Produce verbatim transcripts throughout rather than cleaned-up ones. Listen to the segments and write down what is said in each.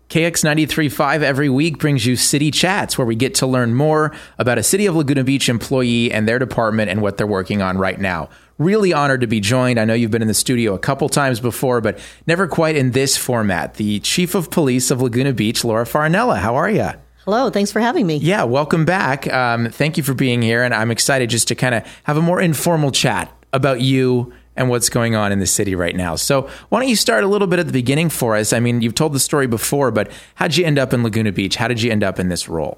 K X ninety-three point five every week brings you City Chats, where we get to learn more about a City of Laguna Beach employee and their department and what they're working on right now. Really honored to be joined. I know you've been in the studio a couple times before, but never quite in this format. The Chief of Police of Laguna Beach, Laura Farinella. How are you? Hello. Thanks for having me. Yeah, welcome back. Um, thank you for being here, and I'm excited just to kind of have a more informal chat about you and what's going on in the city right now. So why don't you start a little bit at the beginning for us? I mean, you've told the story before, but how'd you end up in Laguna Beach? How did you end up in this role?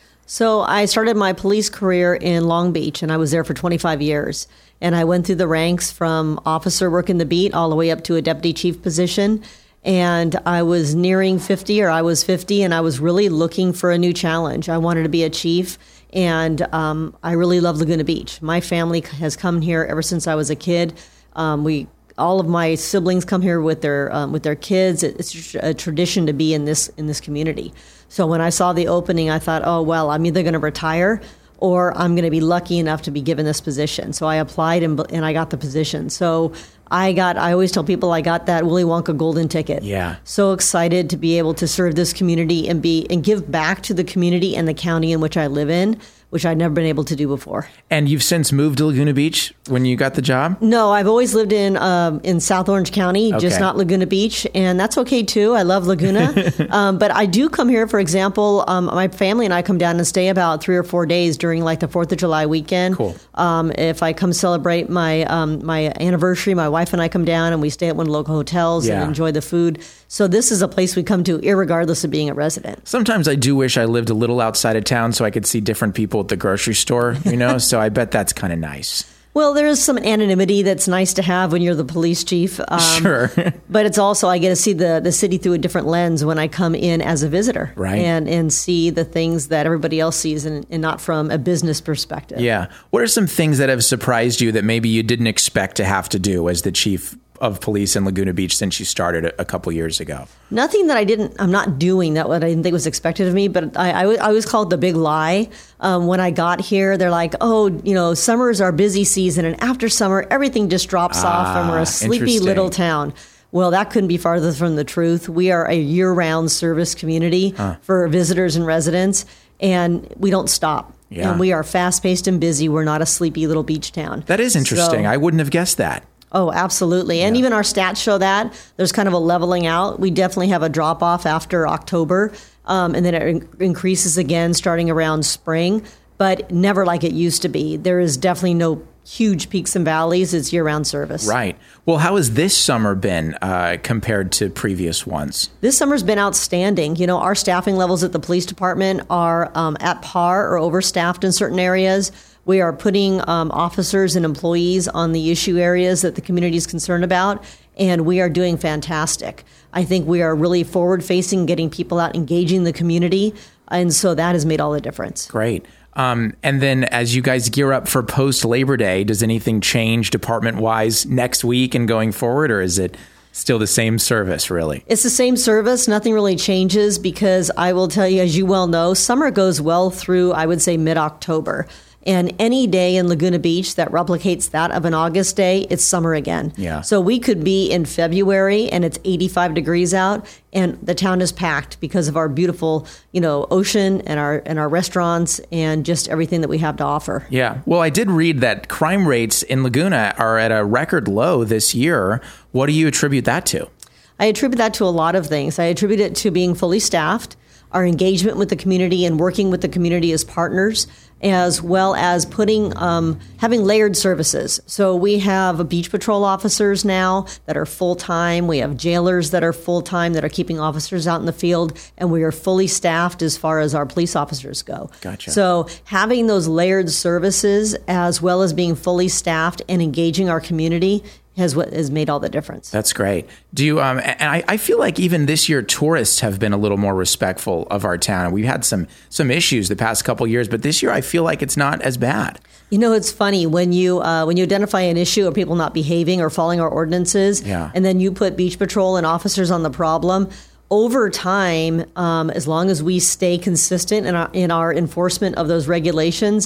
So I started my police career in Long Beach, and I was there for twenty-five years. And I went through the ranks from officer working the beat all the way up to a deputy chief position. And I was nearing fifty, or I was fifty, and I was really looking for a new challenge. I wanted to be a chief, and um, I really love Laguna Beach. My family has come here ever since I was a kid. Um, we, all of my siblings come here with their um, with their kids. It's a tradition to be in this in this community. So when I saw the opening, I thought, oh well, I'm either going to retire or I'm going to be lucky enough to be given this position. So I applied and and I got the position. So I got. I always tell people I got that Willy Wonka golden ticket. Yeah. So excited to be able to serve this community and be and give back to the community and the county in which I live in, which I'd never been able to do before. And you've since moved to Laguna Beach when you got the job? No, I've always lived in um, in South Orange County, Okay. just not Laguna Beach, and that's okay too. I love Laguna, um, but I do come here. For example, um, my family and I come down and stay about three or four days during like the Fourth of July weekend. Cool. Um, if I come celebrate my um, my anniversary, my wife and I come down and we stay at one of the local hotels Yeah. and enjoy the food. So this is a place we come to, irregardless of being a resident. Sometimes I do wish I lived a little outside of town so I could see different people at the grocery store, you know? So I bet that's kind of nice. Well, there is some anonymity that's nice to have when you're the police chief. Um, Sure. But it's also, I get to see the, the city through a different lens when I come in as a visitor. Right. And and see the things that everybody else sees and, and not from a business perspective. Yeah. What are some things that have surprised you that maybe you didn't expect to have to do as the chief of police in Laguna Beach since you started a, a couple years ago? Nothing that I didn't, I'm not doing that what I didn't think was expected of me, but I, I, I always called the big lie. Um, when I got here, they're like, oh, you know, summer is our busy season, and after summer, everything just drops Ah, off, and we're a sleepy interesting. little town. Well, that couldn't be farther from the truth. We are a year-round service community for visitors and residents, and we don't stop. Yeah. And we are fast-paced and busy. We're not a sleepy little beach town. That is interesting. So- I wouldn't have guessed that. Oh, absolutely. And even our stats show that. There's kind of a leveling out. We definitely have a drop off after October, um, and then it in- increases again starting around spring, but never like it used to be. There is definitely no huge peaks and valleys. It's year-round service. Right. Well, how has this summer been uh, compared to previous ones? This summer's been outstanding. You know, our staffing levels at the police department are um, at par or overstaffed in certain areas. We are putting um, officers and employees on the issue areas that the community is concerned about, and we are doing fantastic. I think we are really forward-facing, getting people out, engaging the community, and so that has made all the difference. Great. Um, and then as you guys gear up for post-Labor Day, does anything change department-wise next week and going forward, or is it still the same service, really? It's the same service. Nothing really changes because I will tell you, as you well know, summer goes well through, I would say, mid-October. And any day in Laguna Beach that replicates that of an August day, it's summer again. Yeah. So we could be in February and it's eighty-five degrees out and the town is packed because of our beautiful, you know, ocean and our and our restaurants and just everything that we have to offer. Yeah. Well, I did read that crime rates in Laguna are at a record low this year. What do you attribute that to? I attribute that to a lot of things. I attribute it to being fully staffed, our engagement with the community and working with the community as partners, as well as putting um, having layered services. So we have beach patrol officers now that are full-time. We have jailers that are full-time that are keeping officers out in the field, and we are fully staffed as far as our police officers go. Gotcha. So having those layered services as well as being fully staffed and engaging our community has what has made all the difference. That's great. Do you, um, and I, I feel like even this year, tourists have been a little more respectful of our town. We've had some, some issues the past couple years, but this year I feel like it's not as bad. You know, it's funny when you uh, when you identify an issue of people not behaving or following our ordinances, Yeah. and then you put beach patrol and officers on the problem. Over time, um, as long as we stay consistent in our, in our enforcement of those regulations,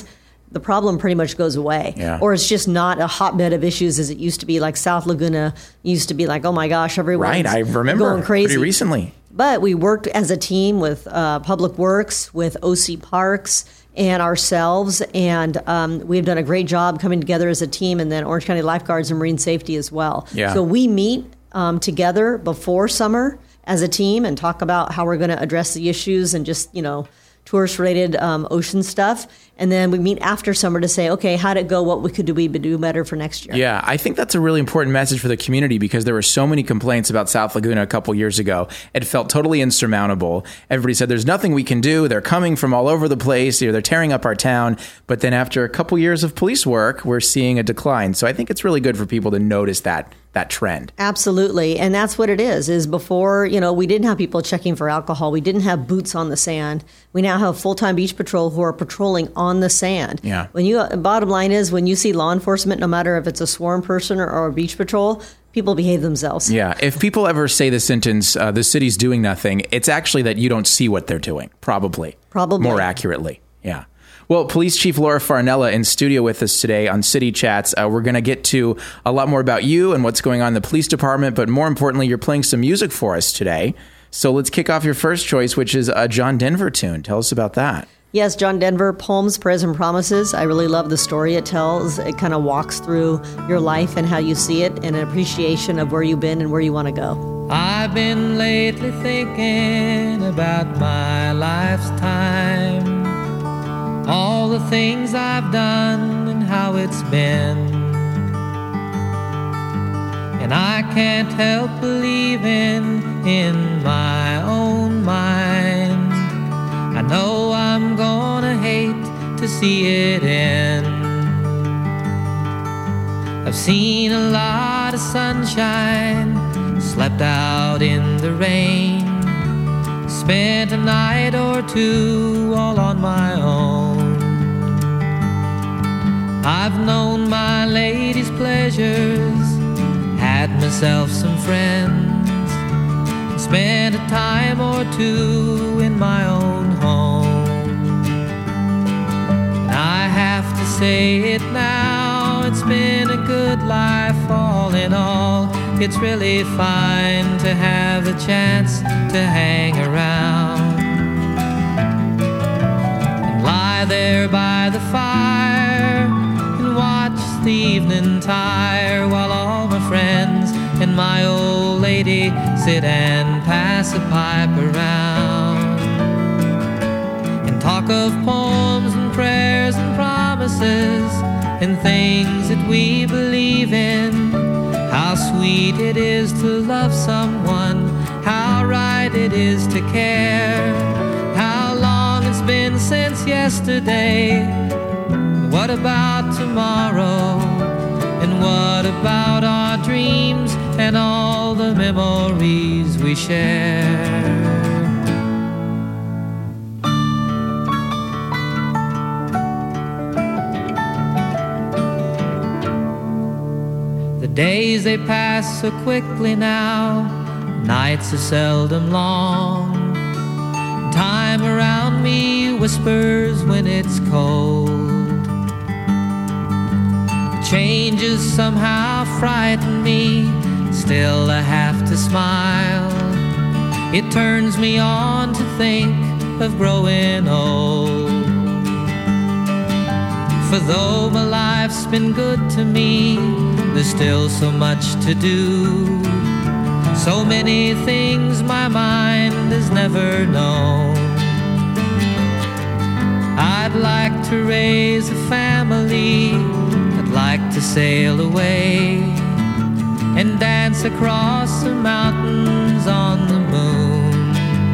the problem pretty much goes away. Yeah. Or it's just not a hotbed of issues as it used to be. Like South Laguna used to be like, oh my gosh, everyone's Right, I remember going crazy. pretty recently. But we worked as a team with uh, Public Works, with O C Parks, and ourselves, and um, we've done a great job coming together as a team, and then Orange County Lifeguards and Marine Safety as well. Yeah. So we meet um, together before summer as a team and talk about how we're going to address the issues and just, you know, tourist-related um, ocean stuff. And then we meet after summer to say, okay, how'd it go? What we could do we do better for next year? Yeah, I think that's a really important message for the community because there were so many complaints about South Laguna a couple years ago. It felt totally insurmountable. Everybody said there's nothing we can do. They're coming from all over the place. They're tearing up our town. But then after a couple years of police work, we're seeing a decline. So I think it's really good for people to notice that that trend. Absolutely. And that's what it is, is before, you know, we didn't have people checking for alcohol. We didn't have boots on the sand. We now have full-time beach patrol who are patrolling on the sand. Yeah. When you, bottom line is, when you see law enforcement, no matter if it's a sworn person or, or a beach patrol, people behave themselves. Yeah. If people ever say the sentence, uh, the city's doing nothing, it's actually that you don't see what they're doing, probably. Probably. More accurately. Yeah. Well, Police Chief Laura Farnella in studio with us today on City Chats. Uh, we're going to get to a lot more about you and what's going on in the police department, but more importantly, you're playing some music for us today. So let's kick off your first choice, which is a John Denver tune. Tell us about that. Yes, John Denver, Poems, Prayers, and Promises. I really love the story it tells. It kind of walks through your life and how you see it and an appreciation of where you've been and where you want to go. I've been lately thinking about my life's time, all the things I've done and how it's been. And I can't help believing in my own mind. I know I'm gonna hate to see it end. I've seen a lot of sunshine, slept out in the rain, spent a night or two all on my own. I've known my lady's pleasures, had myself some friends, spent a time or two in my own home. And I have to say it now, it's been a good life all in all. It's really fine to have the chance to hang around and lie there by the fire and watch the evening tire while all my friends and my old lady sit and pass a pipe around and talk of poems and prayers and promises and things that we believe in. How sweet it is to love someone, how right it is to care, how long it's been since yesterday. What about tomorrow? And what about our dreams and all the memories we share? The days they pass so quickly now, nights are seldom long. Time around me whispers when it's cold. Changes somehow frighten me, still I have to smile. It turns me on to think of growing old. For though my life's been good to me, there's still so much to do. So many things my mind has never known. I'd like to raise a family, I'd like to sail away and dance across the mountains on the moon.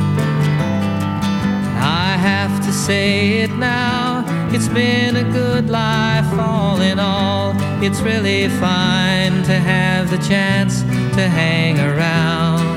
I have to say it now, it's been a good life all in all. It's really fine to have the chance to hang around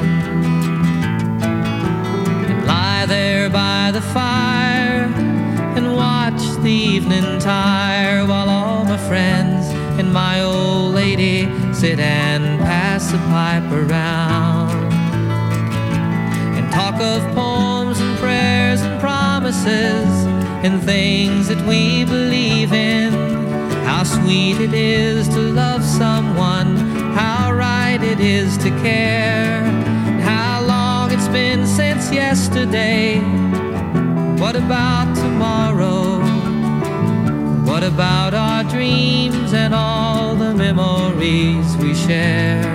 and lie there by the fire and watch the evening tire while all my friends and my old lady sit and pass the pipe around and talk of poems and prayers and promises and things that we believe in. How sweet it is to love someone, how right it is to care, how long it's been since yesterday. What about tomorrow? What about our dreams and all the memories we share?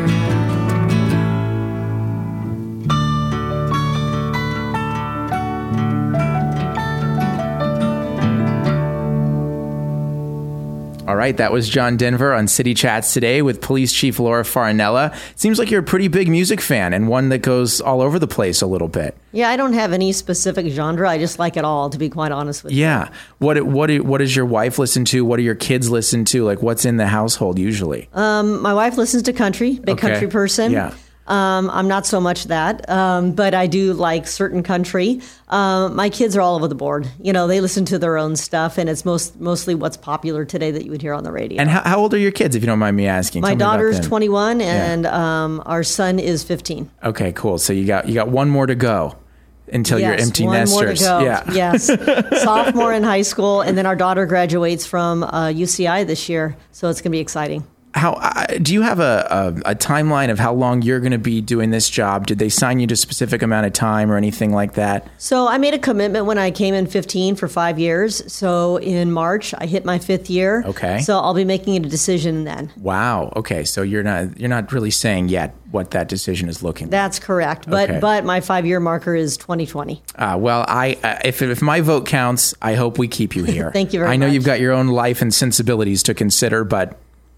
All right, that was John Denver on City Chats today with Police Chief Laura Farinella. It seems like you're a pretty big music fan and one that goes all over the place a little bit. Yeah, I don't have any specific genre. I just like it all, to be quite honest with you. Yeah. What what what does your wife listen to? What do your kids listen to? Like, what's in the household usually? Um, my wife listens to country, big Okay. country person. Yeah. Um, I'm not so much that, um, but I do like certain country. Um, my kids are all over the board. You know, they listen to their own stuff, and it's most mostly what's popular today that you would hear on the radio. And how, how old are your kids, if you don't mind me asking? My Tell me about daughter's them. twenty-one, and um, our son is fifteen. Okay, cool. So you got you got one more to go until you're Yes, empty one nesters. more to go. Yeah. Yes, sophomore in high school, and then our daughter graduates from uh, U C I this year, so it's going to be exciting. How uh, do you have a, a, a timeline of how long you're going to be doing this job? Did they sign you to a specific amount of time or anything like that? So I made a commitment when I came in fifteen for five years. So in March, I hit my fifth year. Okay. So I'll be making a decision then. Wow. Okay. So you're not you're not really saying yet what that decision is looking like. That's correct. But Okay. but my five year marker is twenty twenty. Uh, well, I uh, if if my vote counts, I hope we keep you here. Thank you very I know much. you've got your own life and sensibilities to consider, but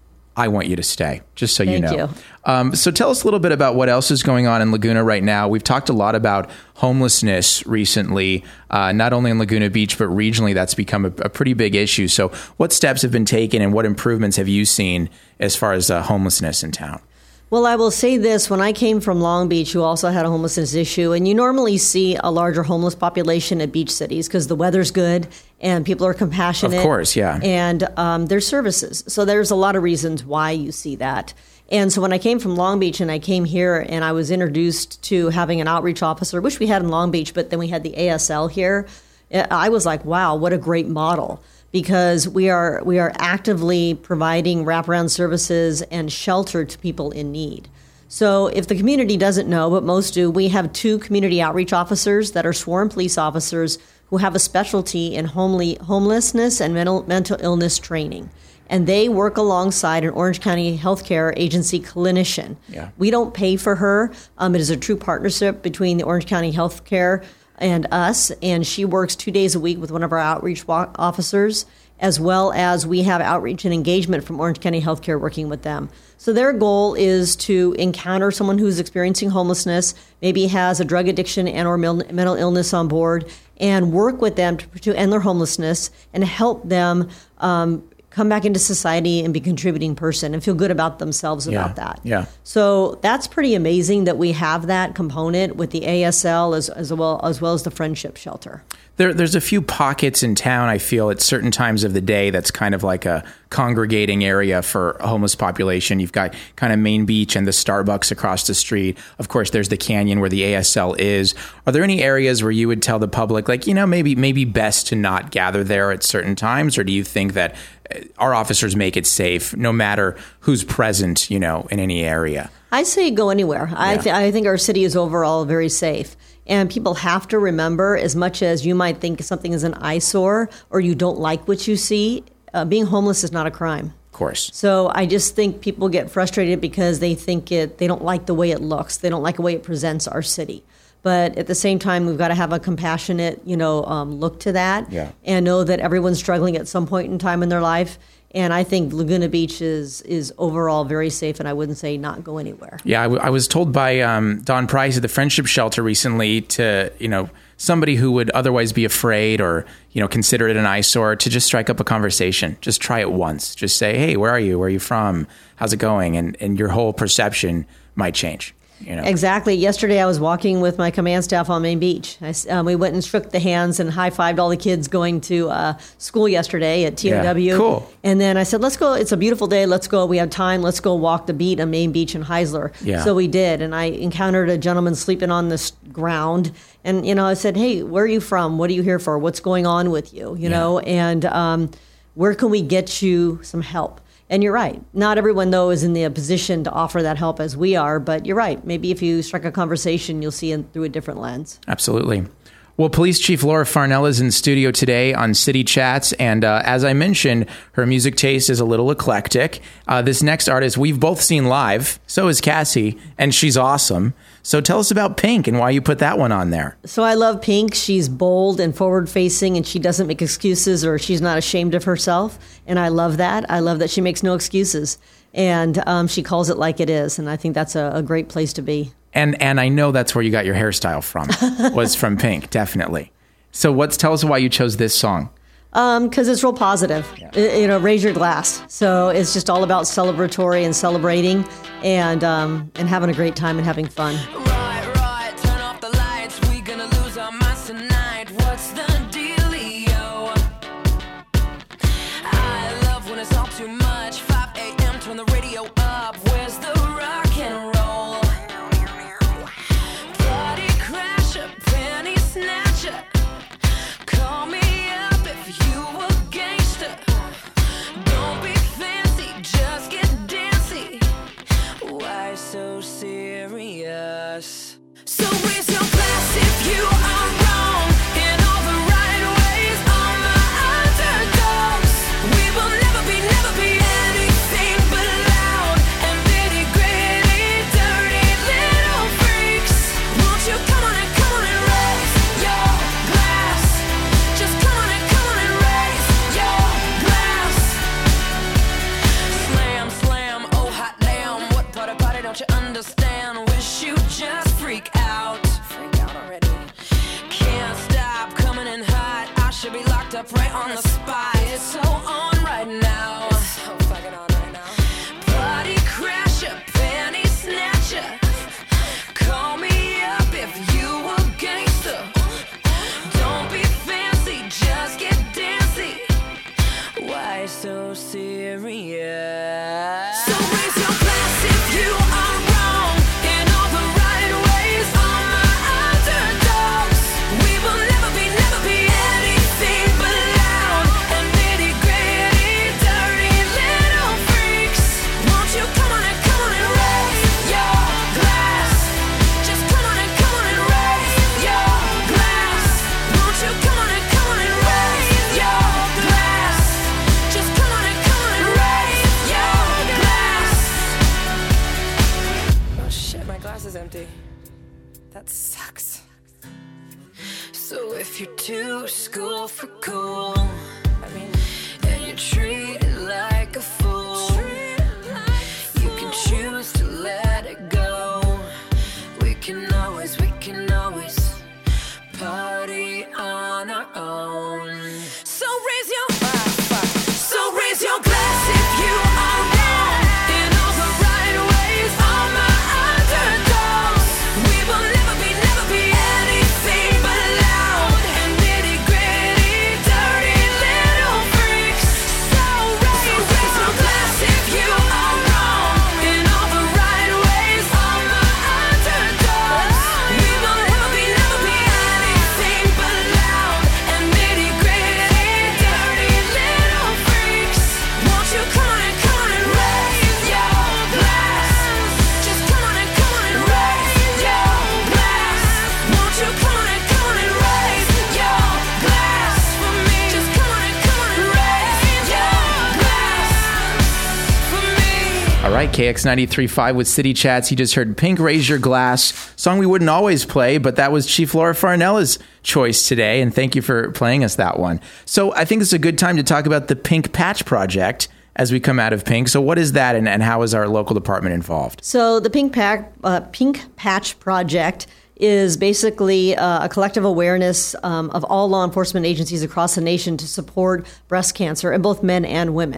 I want you to stay, just so you Thank know. you. Um, so tell us a little bit about what else is going on in Laguna right now. We've talked a lot about homelessness recently, uh, not only in Laguna Beach, but regionally that's become a, a pretty big issue. So what steps have been taken and what improvements have you seen as far as uh, homelessness in town? Well, I will say this. When I came from Long Beach, you also had a homelessness issue. And you normally see a larger homeless population at beach cities because the weather's good and people are compassionate. Of course, yeah. And um, there's services. So there's a lot of reasons why you see that. And so when I came from Long Beach and I came here and I was introduced to having an outreach officer, which we had in Long Beach, but then we had the A S L here, I was like, wow, what a great model. Because we are we are actively providing wraparound services and shelter to people in need. So if the community doesn't know, but most do, we have two community outreach officers that are sworn police officers who have a specialty in homely, homelessness and mental, mental illness training. And they work alongside an Orange County Healthcare Agency clinician. Yeah. We don't pay for her. Um, it is a true partnership between the Orange County Healthcare and us, and she works two days a week with one of our outreach wa- officers, as well as we have outreach and engagement from Orange County Healthcare working with them. So their goal is to encounter someone who's experiencing homelessness, maybe has a drug addiction and or mil- mental illness on board, and work with them to, to end their homelessness and help them um, come back into society and be a contributing person and feel good about themselves Yeah, about that. yeah. So that's pretty amazing that we have that component with the A S L as, as well as well as the Friendship Shelter. There, there's a few pockets in town, I feel, at certain times of the day that's kind of like a congregating area for a homeless population. You've got kind of Main Beach and the Starbucks across the street. Of course, there's the Canyon where the A S L is. Are there any areas where you would tell the public, like, you know, maybe maybe best to not gather there at certain times? Or do you think that our officers make it safe no matter who's present, you know, in any area? I say go anywhere. I, Yeah. th- I think our city is overall very safe. And people have to remember, as much as you might think something is an eyesore or you don't like what you see, uh, being homeless is not a crime. Of course. So I just think people get frustrated because they think it, they don't like the way it looks. They don't like the way it presents our city. But at the same time, we've got to have a compassionate, you know, um, look to that Yeah. and know that everyone's struggling at some point in time in their life. And I think Laguna Beach is is overall very safe, and I wouldn't say not go anywhere. Yeah, I, w- I was told by um, Don Price at the Friendship Shelter recently to, you know, somebody who would otherwise be afraid or, you know, consider it an eyesore to just strike up a conversation. Just try it once. Just say, hey, where are you? Where are you from? How's it going? And and your whole perception might change. You know? Exactly. Yesterday, I was walking with my command staff on Main Beach. I, um, we went and shook the hands and high-fived all the kids going to uh, school yesterday at T O W. Yeah, cool. And then I said, let's go. It's a beautiful day. Let's go. We have time. Let's go walk the beat on Main Beach in Heisler. Yeah. So we did. And I encountered a gentleman sleeping on the ground. And, you know, I said, hey, where are you from? What are you here for? What's going on with you? You Yeah. know, and um, where can we get you some help? And you're right. Not everyone, though, is in the position to offer that help as we are. But you're right. Maybe if you strike a conversation, you'll see it through a different lens. Absolutely. Well, Police Chief Laura Farnell is in studio today on City Chats. And uh, as I mentioned, her music taste is a little eclectic. Uh, this next artist we've both seen live. So is Cassie. And she's awesome. So tell us about Pink and why you put that one on there. So I love Pink. She's bold and forward-facing, and she doesn't make excuses, or she's not ashamed of herself. And I love that. I love that she makes no excuses. And um, she calls it like it is. And I think that's a, a great place to be. And and I know that's where you got your hairstyle from, was from Pink, definitely. So what's tell us why you chose this song. Um, because it's real positive. Yeah. I- you know, raise your glass. So it's just all about celebratory and celebrating, and um, and having a great time and having fun. Right, right, turn off the lights. We gonna lose our minds tonight. What's the dealio? I love when it's all too much. five a.m. turn the radio up. Where's the rock and roll? Party crasher, penny snatcher. Call me up if you a gangster. Don't be fancy, just get dancy. Why so serious? So raise your glass if you are wrong in all the right ways. All my underdogs, we will never be, never be anything but loud and bitty, gritty, dirty little freaks. Won't you come on and come on and raise your glass? Just come on and come on and raise your glass. Slam, slam, oh hot damn. What part of party don't you understand? Wish you just freak out. Freak out already. Can't stop coming in hot. I should be locked up right on the spot. It's so on right now. It's so fucking on right now. Party crasher, penny snatcher. Call me up if you a gangster. Don't be fancy, just get dancy. Why so serious? So raise your glass if you are wrong in all the right ways. All my underdogs, we will never be, never be anything but loud and bitty, gritty, dirty little freaks. Won't you come on and come on and raise your glass? Just come on and come on and raise your glass. Won't you come on and come on and raise your glass? Just come on and come on and raise your glass. Oh shit, my glass is empty. That sucks. So if you're too school for cool, I mean, and you treat it like a fool, you can choose to let it go. We can always, we can always party on our own. So raise your, so raise your glass if you are wrong in all the right ways. All my underdogs, we will never be, never be anything but loud and bitty, gritty, dirty little freaks. So raise, raise your glass if you are wrong in all the right ways. All my underdogs, we will never be, never be anything but loud and bitty, gritty, dirty little freaks. Won't you come on and come on and raise your glass? Just come on and come on and raise your glass. Won't you come on and come on and raise your glass for me? Just come on and come on and raise your glass for me. All right, K X ninety-three point five with City Chats. You just heard Pink, Raise Your Glass, song we wouldn't always play, but that was Chief Laura Farnella's choice today, and thank you for playing us that one. So I think it's a good time to talk about the Pink Patch Project as we come out of Pink. So what is that, and, and how is our local department involved? So the Pink, Pack, uh, Pink Patch Project is basically uh, a collective awareness um, of all law enforcement agencies across the nation to support breast cancer in both men and women.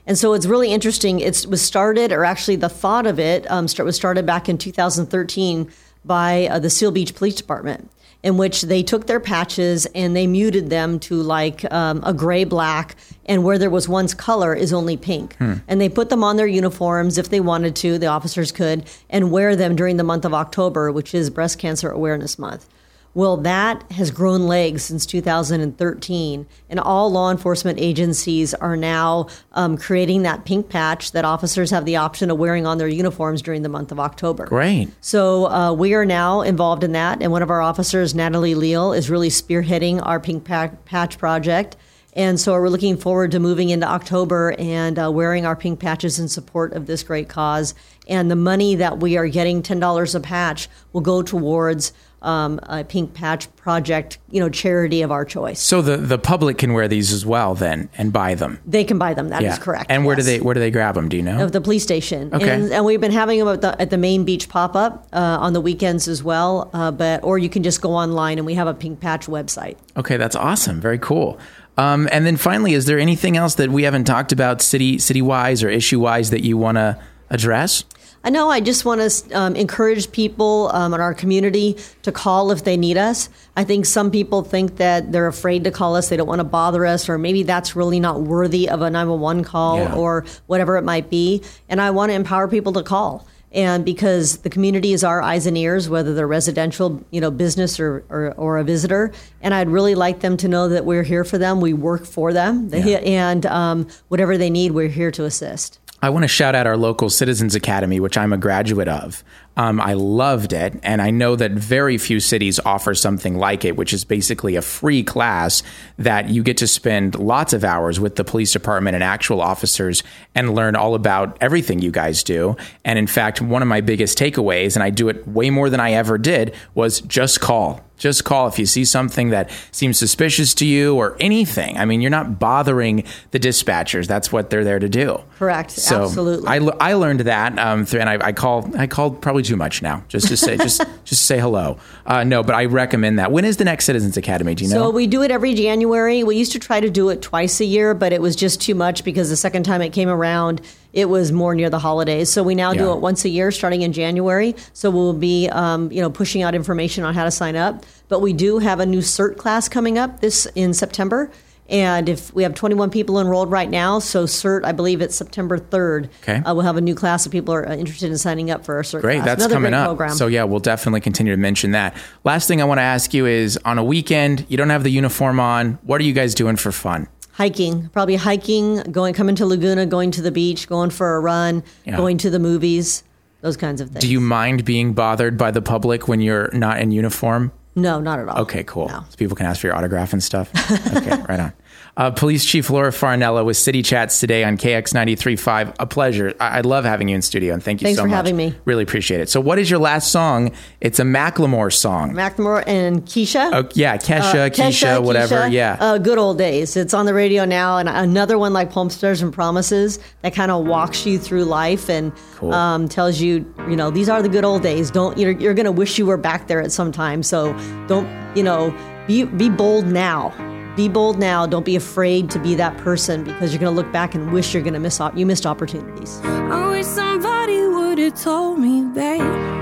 And so it's really interesting. It was started, or actually the thought of it um, start, was started back in two thousand thirteen by uh, the Seal Beach Police Department, in which they took their patches and they muted them to like um, a gray black, and where there was once color is only pink. Hmm. And they put them on their uniforms if they wanted to, the officers could, and wear them during the month of October, which is Breast Cancer Awareness Month. Well, that has grown legs since two thousand thirteen, and all law enforcement agencies are now um, creating that pink patch that officers have the option of wearing on their uniforms during the month of October. Great. So uh, we are now involved in that, and one of our officers, Natalie Leal, is really spearheading our pink patch project. And so we're looking forward to moving into October and uh, wearing our pink patches in support of this great cause. And the money that we are getting, ten dollars a patch, will go towards um, a pink patch project, you know, charity of our choice. So the, the public can wear these as well then and buy them? They can buy them. That yeah. is correct. And where yes. do they where do they grab them? Do you know? At the police station. Okay. And, and we've been having them at the, at the main beach pop-up uh, on the weekends as well. Uh, but or you can just go online, and we have a pink patch website. Okay, that's awesome. Very cool. Um, and then finally, is there anything else that we haven't talked about city city-wise or issue-wise that you want to address? I know. I just want to um, encourage people um, in our community to call if they need us. I think some people think that they're afraid to call us. They don't want to bother us, or maybe that's really not worthy of a nine one one call yeah. or whatever it might be. And I want to empower people to call. And because the community is our eyes and ears, whether they're residential, you know, business or, or, or a visitor. And I'd really like them to know that we're here for them. We work for them. Yeah. And um, whatever they need, we're here to assist. I want to shout out our local Citizens Academy, which I'm a graduate of. Um, I loved it, and I know that very few cities offer something like it, which is basically a free class that you get to spend lots of hours with the police department and actual officers and learn all about everything you guys do. And in fact, one of my biggest takeaways, and I do it way more than I ever did, was just call. Just call if you see something that seems suspicious to you or anything. I mean, you're not bothering the dispatchers. That's what they're there to do. Correct. So absolutely. I, I learned that, um, through, and I, I call I called probably too much now, just to say just just say hello. Uh, no, but I recommend that. When is the next Citizens Academy? Do you know? So we do it every January. We used to try to do it twice a year, but it was just too much because the second time it came around, it was more near the holidays. So we now yeah. do it once a year starting in January. So we'll be um, you know, pushing out information on how to sign up. But we do have a new CERT class coming up this in September. And if we have twenty-one people enrolled right now, so CERT, I believe it's September third. Okay. Uh, we'll have a new class if people are interested in signing up for our CERT great, class. that's Another coming great up. Program. So yeah, we'll definitely continue to mention that. Last thing I want to ask you is, on a weekend, you don't have the uniform on. What are you guys doing for fun? Hiking, probably hiking, going, coming to Laguna, going to the beach, going for a run, yeah. going to the movies, those kinds of things. Do you mind being bothered by the public when you're not in uniform? No, not at all. Okay, cool. No. So people can ask for your autograph and stuff? Okay, right on. Uh, Police Chief Laura Farinella with City Chats today on K X ninety-three point five. A pleasure. I-, I love having you in studio, and thank you Thanks so for much. having me. Really appreciate it. So what is your last song? It's a Macklemore song. Macklemore and Keisha. Oh, yeah, Kesha, Uh, Keisha, whatever. Keisha, Yeah. Uh, good old days. It's on the radio now. And another one like Palm Stars and Promises that kind of walks you through life and Cool. um, tells you, you know, these are the good old days. Don't, you're, you're going to wish you were back there at some time. So don't, you know, be, be bold now. Be bold now. Don't be afraid to be that person, because you're going to look back and wish you're going to miss op- you missed opportunities. I wish somebody would have told me, babe,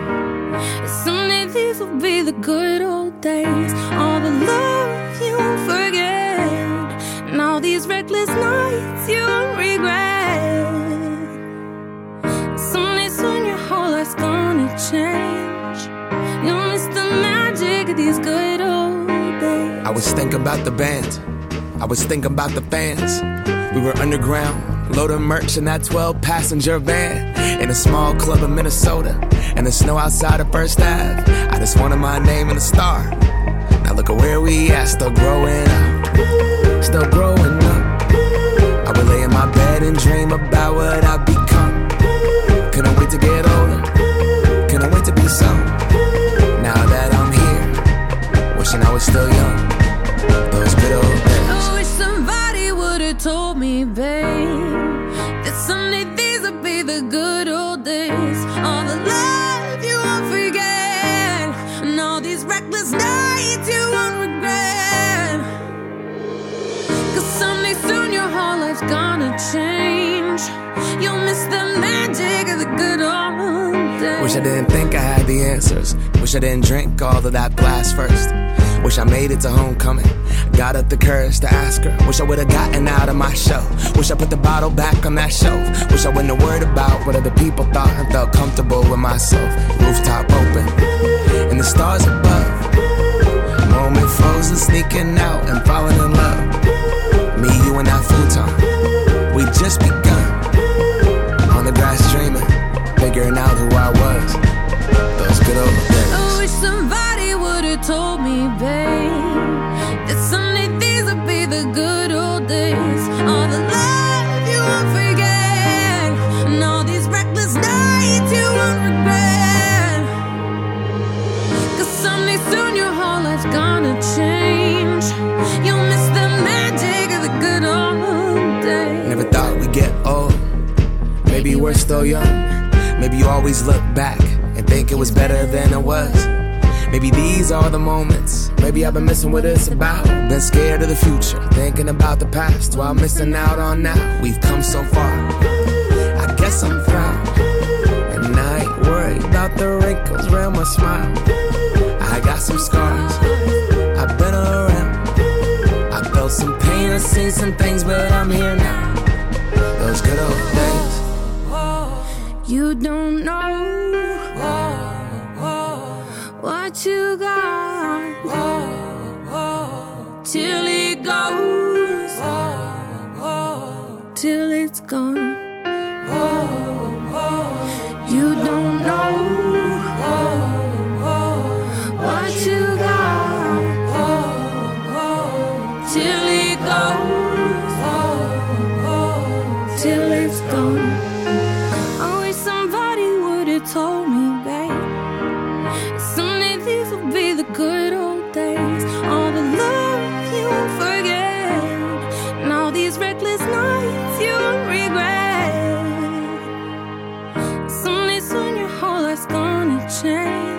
someday these will be the good old days. All the love you won't forget, and all these reckless nights you won't regret. Someday soon your whole life's gonna change. You'll miss the magic of these good old days. I was thinking about the band, I was thinking about the fans. We were underground, loading merch in that twelve passenger van, in a small club in Minnesota, and the snow outside of First Ave. I just wanted my name and a star. Now look at where we at, still growing up, still growing up. I would lay in my bed and dream about what I'd become. Couldn't wait to get older, couldn't wait to be some. Now that I'm here, wishing I was still young. Those good old days. I wish somebody would have told me, babe, that someday these will be the good old days. All the love you won't forget, and all these reckless nights you won't regret. Cause someday soon your whole life's gonna change. Wish I didn't think I had the answers. Wish I didn't drink all of that glass first. Wish I made it to homecoming. Got up the courage to ask her. Wish I would've gotten out of my shell. Wish I put the bottle back on that shelf. Wish I wouldn't have worried about what other people thought and felt comfortable with myself. Rooftop open and the stars above. Moment frozen, sneaking out and falling in love. Me, you, and that futon. We just begun. On the grass dreaming, figuring out who I was. Those good old days. I wish somebody would've told me, babe, that someday these would be the good old days. All the love you won't forget, and all these reckless nights you won't regret. Cause someday soon your whole life's gonna change. You'll miss the magic of the good old days. Never thought we'd get old. Maybe we're still young. Maybe you always look back and think it was better than it was. Maybe these are the moments. Maybe I've been missing what it's about. Been scared of the future, thinking about the past while missing out on now. We've come so far, I guess I'm proud. And I ain't worried about the wrinkles around my smile. I got some scars, I've been around. I felt some pain, I've seen some things, but I'm here now. Those good old days. You don't know what you got till it goes, till it's gone. You don't know what you got till it goes, till it's gone. Told me, babe, someday these will be the good old days. All the love you won't forget, and all these reckless nights you won't regret. Someday soon your whole life's gonna change.